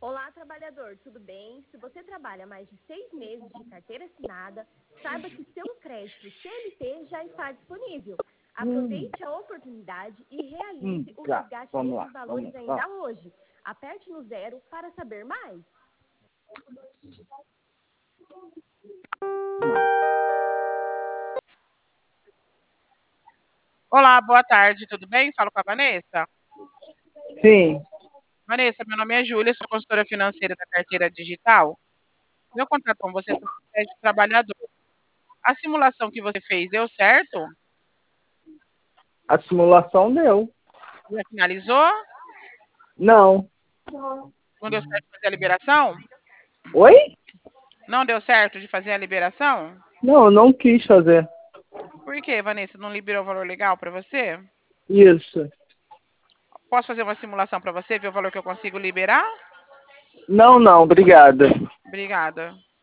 Olá, trabalhador, tudo bem? Se você trabalha mais de 6 meses de carteira assinada, saiba que seu crédito CLT já está disponível. Aproveite a oportunidade e realize o Tá, resgate vamos desses lá, valores ainda hoje. Aperte no 0 para saber mais. Olá, boa tarde, tudo bem? Falo com a Vanessa. Sim. Vanessa, meu nome é Júlia, sou consultora financeira da carteira digital. Meu contato com você é sobre o crédito trabalhador. A simulação que você fez deu certo? A simulação deu. Já finalizou? Não. Não deu certo de fazer a liberação? Oi? Não deu certo de fazer a liberação? Não, eu não quis fazer. Por quê, Vanessa? Não liberou o valor legal para você? Isso. Posso fazer uma simulação para você, ver o valor que eu consigo liberar? Não, obrigada. Obrigada.